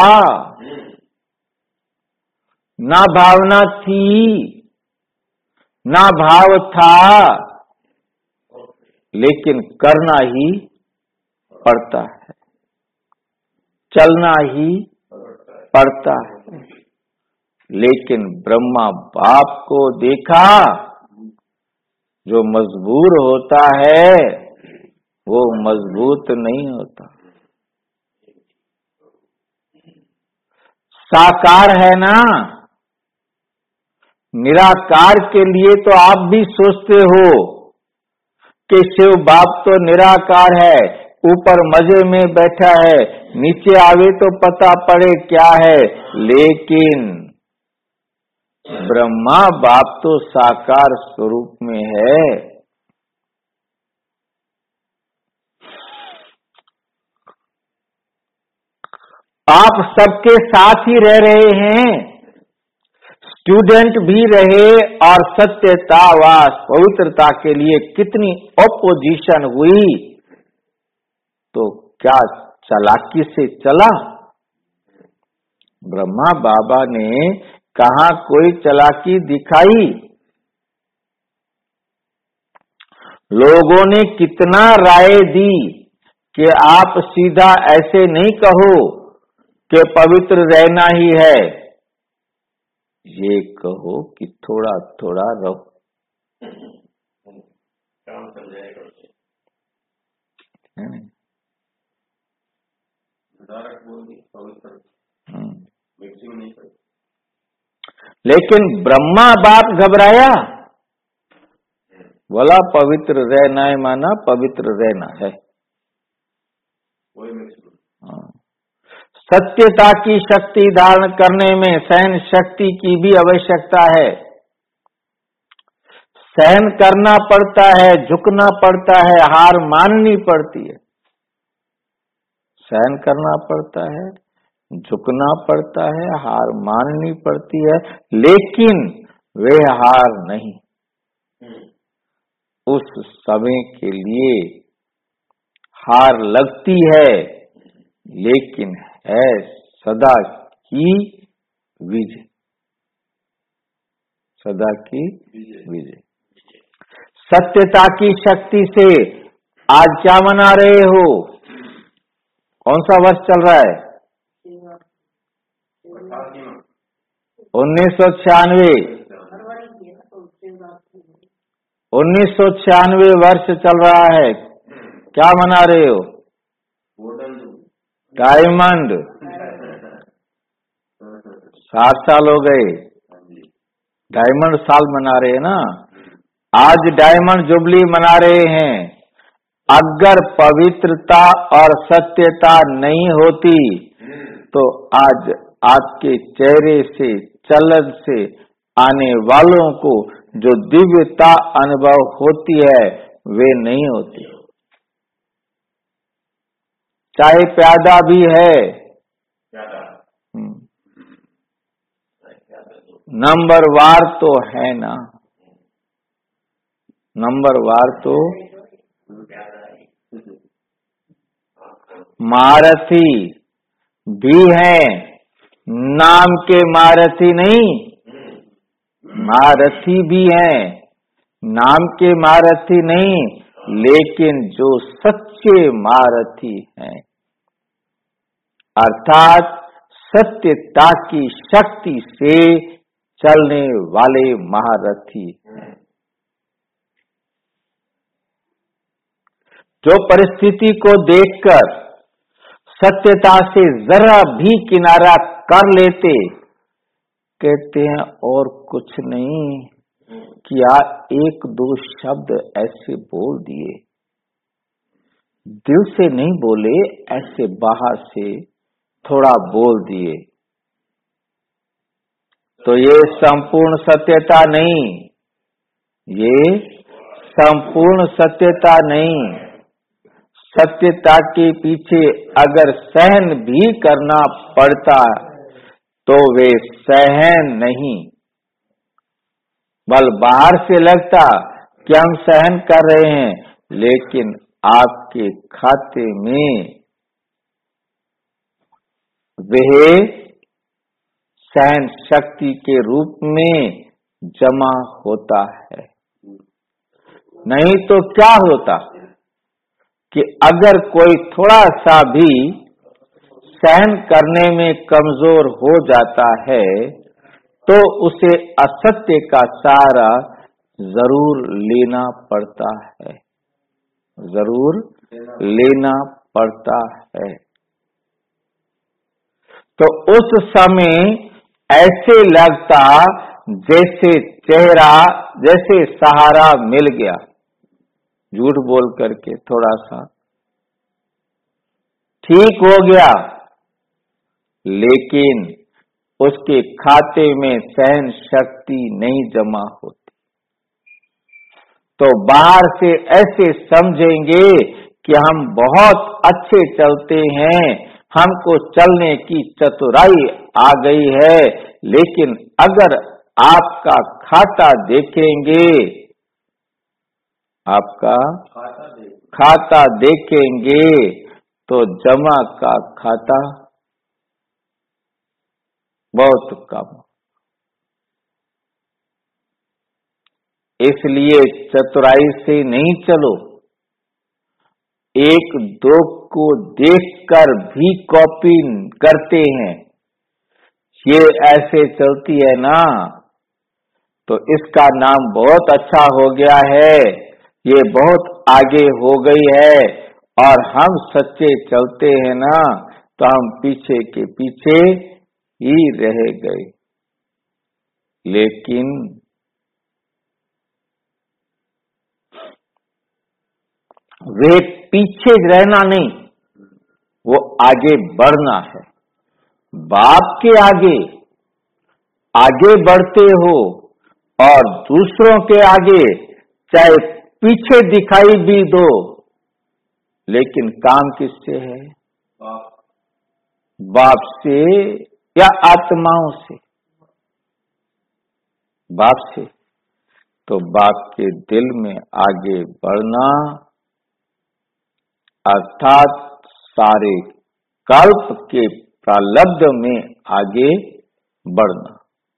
ना भावना थी, ना भाव था, लेकिन करना ही पड़ता है, चलना ही पड़ता है। लेकिन ब्रह्मा बाप को देखा, जो मजबूर होता है वो मजबूत नहीं होता। साकार है ना, निराकार के लिए तो आप भी सोचते हो कि शिव बाप तो निराकार है, ऊपर मजे में बैठा है, नीचे आवे तो पता पड़े क्या है। लेकिन ब्रह्मा बाप तो साकार स्वरूप में है। आप सबके साथ ही रह रहे हैं, स्टूडेंट भी रहे, और सत्यता व पवित्रता के लिए कितनी ऑपोजिशन हुई, तो क्या चालाकी से चला? ब्रह्मा बाबा ने कहा कोई चालाकी दिखाई? लोगों ने कितना राय दी कि आप सीधा ऐसे नहीं कहो कि पवित्र रहना ही है, ये कहो कि थोड़ा थोड़ा रहो। काम चल जाएगा, पवित्र मिक्सिंग नहीं करते। लेकिन ब्रह्मा बाप घबराया, बोला पवित्र रहना है, माना पवित्र रहना है। सत्यता की शक्ति धारण करने में सहन शक्ति की भी आवश्यकता है। सहन करना पड़ता है, झुकना पड़ता है, हार माननी पड़ती है। सहन करना पड़ता है, झुकना पड़ता है, हार माननी पड़ती है, लेकिन वे हार नहीं। उस समय के लिए हार लगती है, लेकिन है सदा की विजय, सदा की विजय। सत्यता की शक्ति से आज क्या मना रहे हो? कौन सा वर्ष चल रहा है? 1996 वर्ष चल रहा है। क्या मना रहे हो? डायमंड 60 साल हो गए, डायमंड साल मना रहे हैं ना। आज डायमंड जुबली मना रहे हैं। अगर पवित्रता और सत्यता नहीं होती तो आज आपके चेहरे से, चलन से आने वालों को जो दिव्यता अनुभव होती है वे नहीं होती। चाहे प्यादा भी है, नंबरवार तो है ना, नंबरवार तो महारथी भी है, नाम के महारथी नहीं, महारथी भी है, नाम के महारथी नहीं, लेकिन जो सच्चे महारथी हैं, अर्थात सत्यता की शक्ति से चलने वाले महारथी हैं, जो परिस्थिति को देखकर सत्यता से जरा भी किनारा कर लेते, कहते हैं और कुछ नहीं, क्या एक दो शब्द ऐसे बोल दिए, दिल से नहीं बोले, ऐसे बाहर से थोड़ा बोल दिए, तो ये संपूर्ण सत्यता नहीं, ये संपूर्ण सत्यता नहीं। सत्यता के पीछे अगर सहन भी करना पड़ता तो वे सहन नहीं, बल बाहर से लगता कि हम सहन कर रहे हैं, लेकिन आपके खाते में वह सहन शक्ति के रूप में जमा होता है। नहीं तो क्या होता कि अगर कोई थोड़ा सा भी सहन करने में कमजोर हो जाता है तो उसे असत्य का सहारा जरूर लेना पड़ता है, जरूर लेना पड़ता है। तो उस समय ऐसे लगता जैसे चेहरा, जैसे सहारा मिल गया, झूठ बोल करके थोड़ा सा ठीक हो गया, लेकिन उसके खाते में सहन शक्ति नहीं जमा होती। तो बाहर से ऐसे समझेंगे कि हम बहुत अच्छे चलते हैं, हमको चलने की चतुराई आ गई है, लेकिन अगर आपका खाता देखेंगे, आपका खाता देखेंगे तो जमा का खाता बहुत कम। इसलिए चतुराई से नहीं चलो, एक दो को देखकर भी कॉपी करते हैं, ये ऐसे चलती है ना, तो इसका नाम बहुत अच्छा हो गया है, ये बहुत आगे हो गई है, और हम सच्चे चलते हैं ना, तो हम पीछे के पीछे ही रह गए। लेकिन वे पीछे रहना नहीं, वो आगे बढ़ना है। बाप के आगे आगे बढ़ते हो और दूसरों के आगे चाहे पीछे दिखाई भी दो, लेकिन काम किससे है? बाप से या आत्माओं से? बाप से। तो बाप के दिल में आगे बढ़ना अर्थात सारे कल्प के प्रारब्ध में आगे बढ़ना।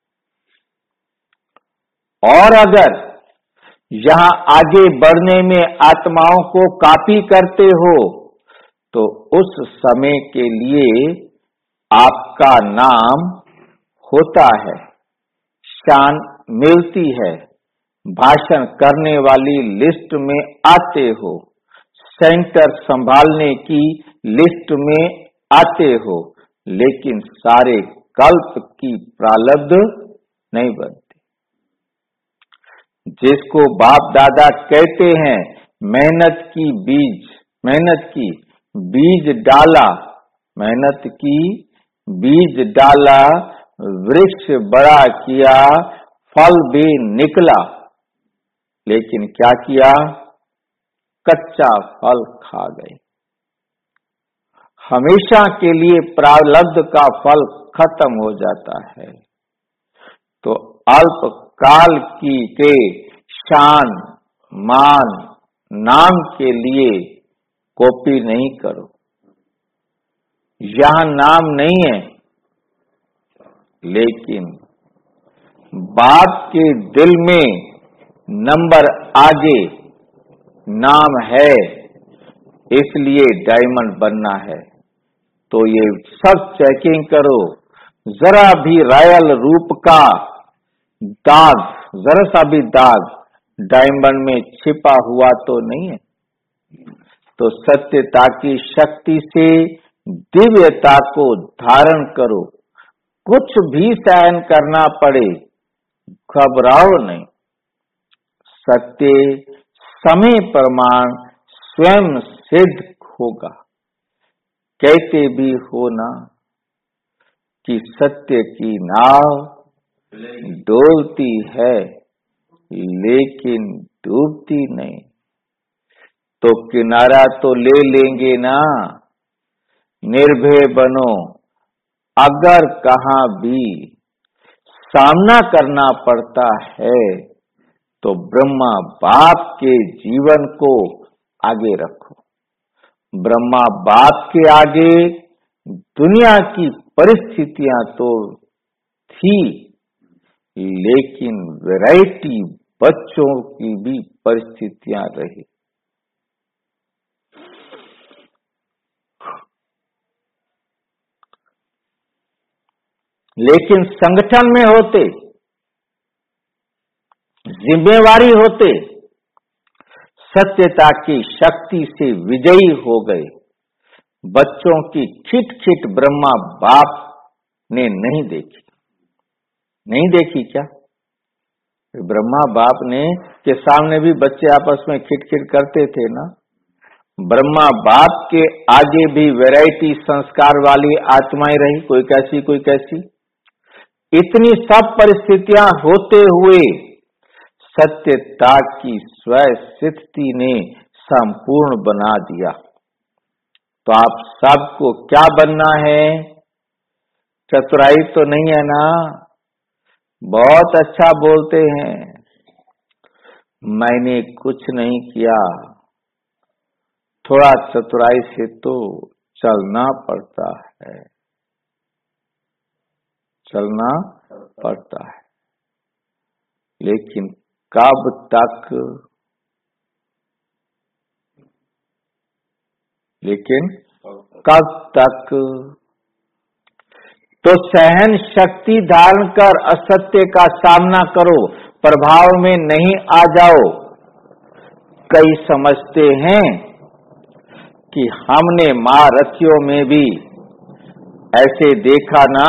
और अगर यहां आगे बढ़ने में आत्माओं को कॉपी करते हो तो उस समय के लिए आपका नाम होता है, शान मिलती है, भाषण करने वाली लिस्ट में आते हो, सेंटर संभालने की लिस्ट में आते हो, लेकिन सारे कल्प की प्रारब्ध नहीं बनते। जिसको बाप दादा कहते हैं मेहनत की बीज डाला, मेहनत की बीज डाला, वृक्ष बड़ा किया, फल भी निकला, लेकिन क्या किया? कच्चा फल खा गए। हमेशा के लिए प्रारब्ध का फल खत्म हो जाता है। तो अल्प काल की के शान मान नाम के लिए कॉपी नहीं करो। यहां नाम नहीं है, लेकिन बाप के दिल में नंबर आगे नाम है, इसलिए डायमंड बनना है। तो ये सब चेकिंग करो, जरा भी रॉयल रूप का दाग, जरा सा भी दाग डायमंड में छिपा हुआ तो नहीं है। तो सत्यता की शक्ति से दिव्यता को धारण करो। कुछ भी सहन करना पड़े, घबराओ नहीं। सत्य समय प्रमाण स्वयं सिद्ध होगा। कहते भी हो ना कि सत्य की नाव डोलती है लेकिन डूबती नहीं। तो किनारा तो ले लेंगे ना। निर्भय बनो, अगर कहां भी सामना करना पड़ता है तो ब्रह्मा बाप के जीवन को आगे रखो। ब्रह्मा बाप के आगे दुनिया की परिस्थितियां तो थी, लेकिन वैरायटी बच्चों की भी परिस्थितियां रही। लेकिन संगठन में होते, जिम्मेवारी होते, सत्यता की शक्ति से विजयी हो गए। बच्चों की खिट ब्रह्मा बाप ने नहीं देखी। नहीं देखी क्या? ब्रह्मा बाप ने के सामने भी बच्चे आपस में खिट करते थे ना। ब्रह्मा बाप के आगे भी वैरायटी संस्कार वाली आत्माएं रही, कोई कैसी कोई कैसी। इतनी सब परिस्थितियां होते हुए सत्यता की स्वस्थिति ने संपूर्ण बना दिया। तो आप सबको क्या बनना है? चतुराई तो नहीं है ना। बहुत अच्छा बोलते हैं, मैंने कुछ नहीं किया। थोड़ा चतुराई से तो चलना पड़ता है, चलना पड़ता है। लेकिन कब तक? लेकिन कब तक? तो सहन शक्ति धारण कर असत्य का सामना करो, प्रभाव में नहीं आ जाओ। कई समझते हैं कि हमने महारथियों में भी ऐसे देखा ना,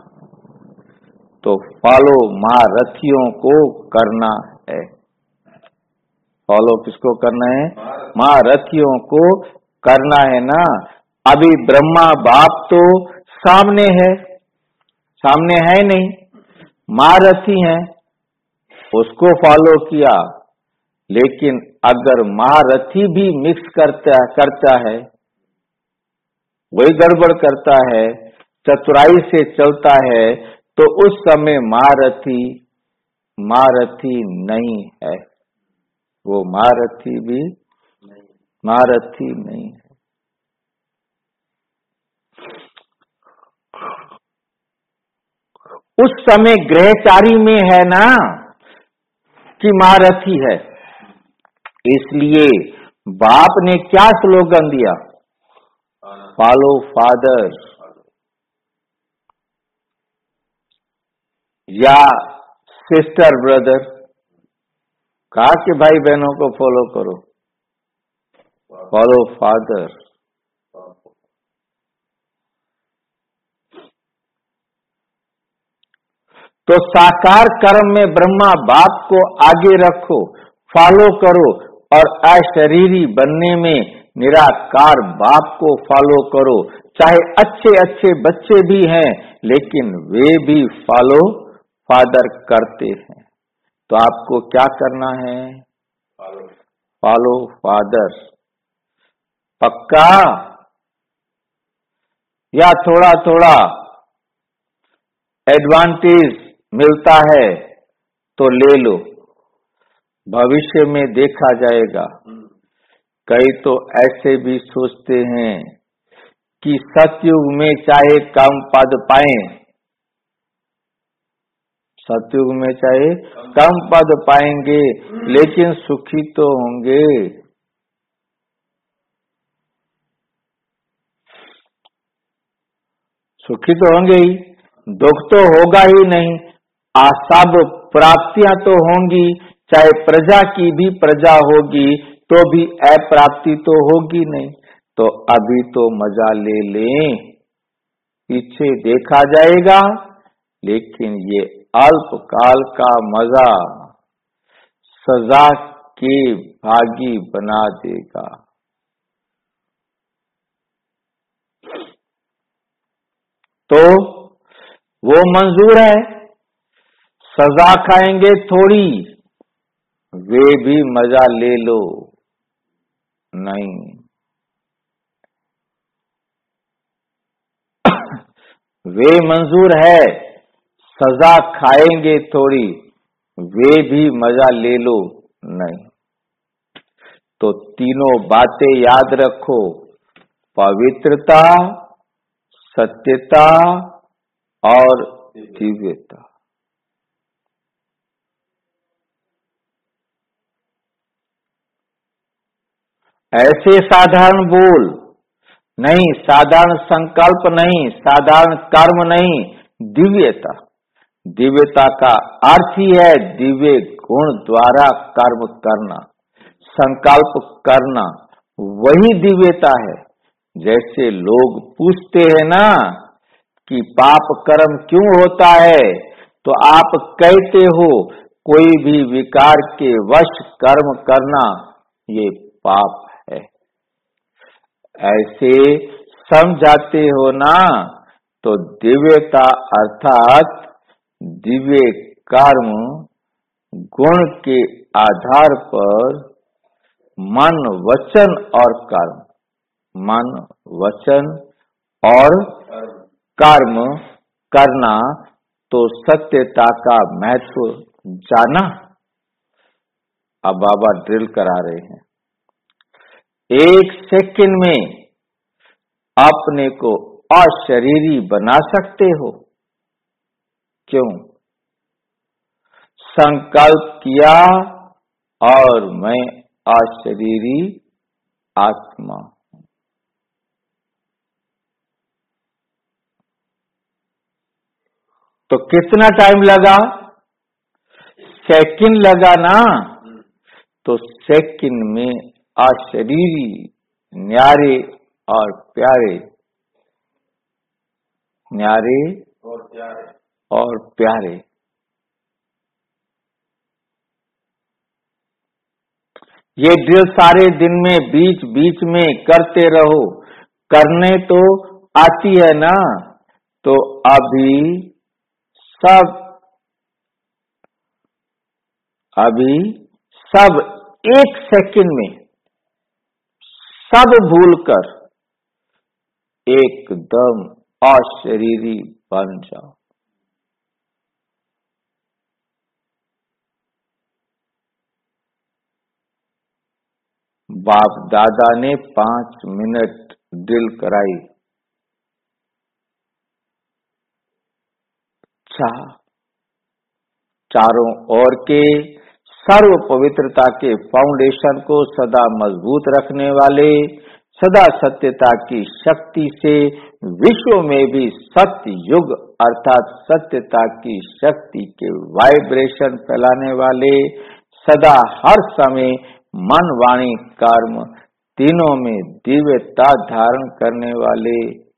तो फॉलो महारथियों को करना है। फॉलो किसको करना है? महारथियों को करना है ना। अभी ब्रह्मा बाप तो सामने है, सामने है नहीं, महारथी हैं, उसको फॉलो किया। लेकिन अगर महारथी भी मिक्स करता है, वही गड़बड़ करता है, चतुराई से चलता है, तो उस समय महारथी नहीं है। वो महारथी भी महारथी नहीं है। उस समय ग्रहचारी में है ना कि महारथी है। इसलिए बाप ने क्या स्लोगन दिया? फॉलो फादर, या सिस्टर ब्रदर, कहा कि भाई बहनों को फॉलो करो। Follow father. तो साकार कर्म में ब्रह्मा बाप को आगे रखो, फॉलो करो, और अशरीरी बनने में निराकार बाप को फॉलो करो। चाहे अच्छे अच्छे बच्चे भी हैं, लेकिन वे भी फॉलो फादर करते हैं। तो आपको क्या करना है? Follow father. पक्का? या थोड़ा थोड़ा एडवांटेज मिलता है तो ले लो, भविष्य में देखा जाएगा। कई तो ऐसे भी सोचते हैं कि सतयुग में चाहे कम पद पाएं, सतयुग में चाहे कम पद पाएंगे लेकिन सुखी तो होंगे। सुखी तो होंगे ही, दुख तो होगा ही नहीं। सब प्राप्तियां तो होंगी, चाहे प्रजा की भी प्रजा होगी तो भी अप्राप्ति तो होगी नहीं। तो अभी तो मजा ले लें, पीछे देखा जाएगा। लेकिन ये अल्पकाल का मजा सजा के भागी बना देगा। तो वो मंजूर है, सजा खाएंगे थोड़ी, वे भी मजा ले लो। नहीं, वे मंजूर है, सजा खाएंगे थोड़ी, वे भी मजा ले लो। नहीं, तो तीनों बातें याद रखो, पवित्रता, सत्यता और दिव्यता। ऐसे साधारण बोल नहीं, साधारण संकल्प नहीं, साधारण कर्म नहीं, दिव्यता। दिव्यता का अर्थ ही है दिव्य गुण द्वारा कर्म करना, संकल्प करना, वही दिव्यता है। जैसे लोग पूछते हैं ना कि पाप कर्म क्यों होता है, तो आप कहते हो कोई भी विकार के वश कर्म करना ये पाप है, ऐसे समझाते हो ना। तो दिव्यता अर्थात दिव्य कर्म गुण के आधार पर मन, वचन और कर्म, मन, वचन और कर्म करना, तो सत्यता का महत्व जाना। अब बाबा ड्रिल करा रहे हैं, 1 सेकंड में अपने को अशरीरी बना सकते हो। क्यों? संकल्प किया और मैं अशरीरी आत्मा हूं। तो कितना टाइम लगा? सेकंड लगा ना। तो सेकंड में अशरीरी, न्यारे और प्यारे, न्यारे और प्यारे। ये ड्रिल सारे दिन में बीच बीच में करते रहो, करने तो आती है ना। तो अभी सब 1 सेकंड में सब भूलकर एकदम अशरीरी बन जाओ। बाप दादा ने 5 मिनट ड्रिल कराई। चारों ओर के सर्व पवित्रता के फाउंडेशन को सदा मजबूत रखने वाले, सदा सत्यता की शक्ति से विश्व में भी सत्य युग अर्थात सत्यता की शक्ति के वाइब्रेशन फैलाने वाले, सदा हर समय मन, वाणी, कर्म तीनों में दिव्यता धारण करने वाले,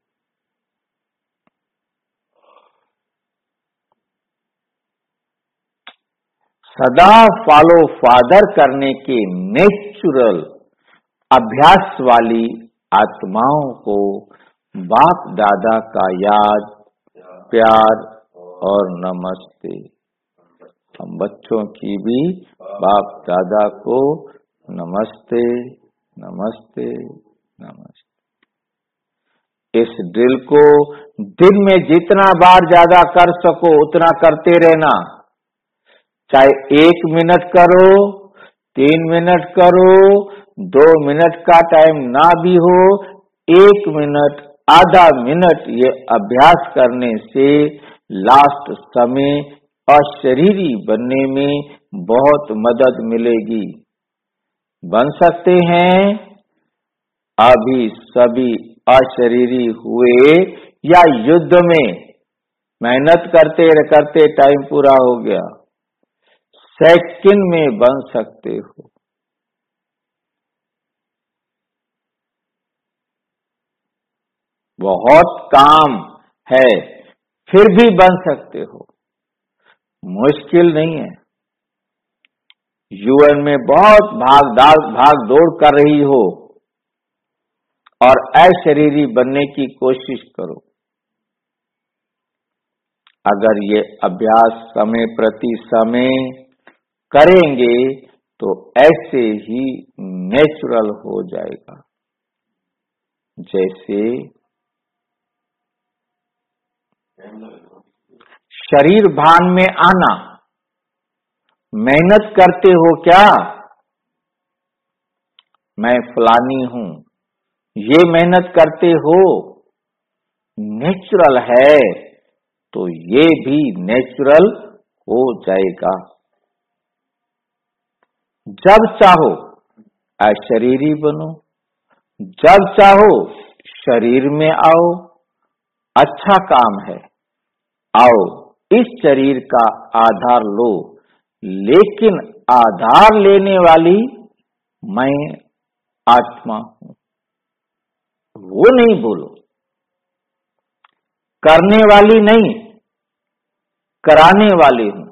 सदा फॉलो फादर करने के नेचुरल अभ्यास वाली आत्माओं को बाप दादा का याद, प्यार और नमस्ते। हम बच्चों की भी बाप दादा को नमस्ते, नमस्ते, नमस्ते। इस ड्रिल को दिन में जितना बार ज्यादा कर सको उतना करते रहना। चाहे 1 मिनट करो, 3 मिनट करो, 2 मिनट का टाइम ना भी हो, 1 मिनट, आधा मिनट ये अभ्यास करने से लास्ट समय अशरीरी बनने में बहुत मदद मिलेगी। बन सकते हैं? अभी सभी अशरीरी हुए या युद्ध में मेहनत करते करते टाइम पूरा हो गया, सेकंड में बन सकते हो। बहुत काम है फिर भी बन सकते हो, मुश्किल नहीं है। यूएन में बहुत भाग दौड़ कर रही हो और अशरीरी बनने की कोशिश करो। अगर ये अभ्यास समय प्रति समय करेंगे तो ऐसे ही नेचुरल हो जाएगा। जैसे शरीर भान में आना। मेहनत करते हो क्या? मैं फलानी हूं, ये मेहनत करते हो, नेचुरल है तो ये भी नेचुरल हो जाएगा। जब चाहो अशरीरी बनो, जब चाहो शरीर में आओ, अच्छा काम है। आओ इस शरीर का आधार लो, लेकिन आधार लेने वाली मैं आत्मा हूं, वो नहीं बोलो। करने वाली नहीं, कराने वाली हूं।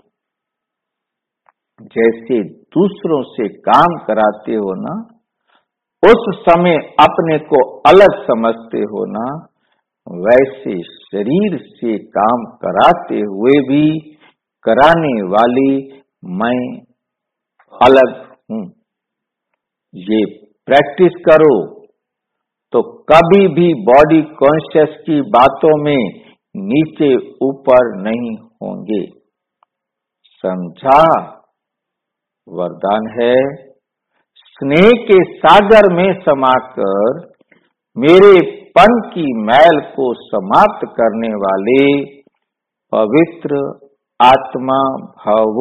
जैसे दूसरों से काम कराते हो ना, उस समय अपने को अलग समझते हो ना, वैसे शरीर से काम कराते हुए भी कराने वाली मैं अलग हूं। ये प्रैक्टिस करो तो कभी भी बॉडी कॉन्शियस की बातों में नीचे ऊपर नहीं होंगे। समझा? वरदान है, स्नेह के सागर में समाकर मेरे पन की मैल को समाप्त करने वाले पवित्र आत्मा भाव,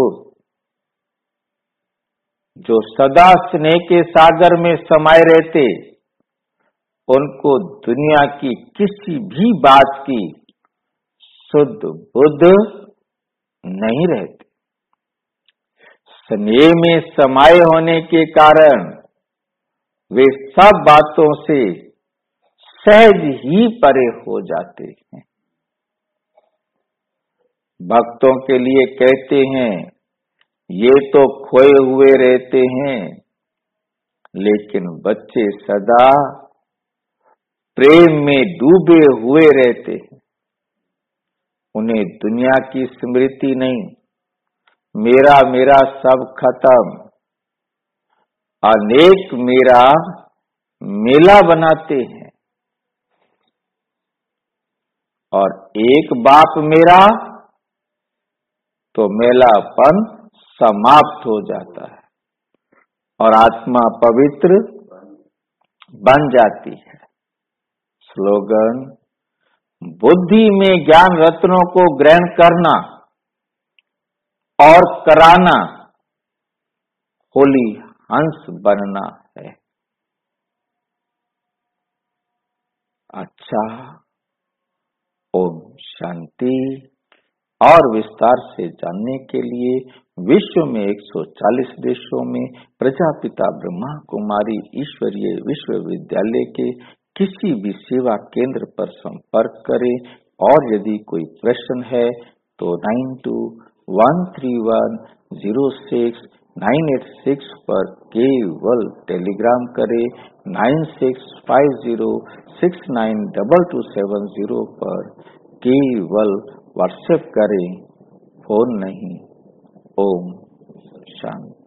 जो सदा स्नेह के सागर में समाये रहते, उनको दुनिया की किसी भी बात की शुद्ध बुद्ध नहीं रहते। स्नेह में समाये होने के कारण वे सब बातों से सहज ही परे हो जाते हैं। भक्तों के लिए कहते हैं, ये तो खोए हुए रहते हैं, लेकिन बच्चे सदा प्रेम में डूबे हुए रहते हैं। उन्हें दुनिया की स्मृति नहीं, मेरा मेरा सब खत्म, अनेक मेरा मेला बनाते हैं, और एक बाप मेरा तो मेलापन समाप्त हो जाता है और आत्मा पवित्र बन जाती है। स्लोगन, बुद्धि में ज्ञान रत्नों को ग्रहण करना और कराना होली हंस बनना है। अच्छा, ओम शांति। और विस्तार से जानने के लिए विश्व में 140 देशों में प्रजापिता ब्रह्मा कुमारी ईश्वरीय विश्वविद्यालय के किसी भी सेवा केंद्र पर संपर्क करें, और यदि कोई प्रश्न है तो 9213106986 पर केवल टेलीग्राम करें, 9650692270 पर केवल व्हाट्सएप करें, फोन नहीं। ओम शांति।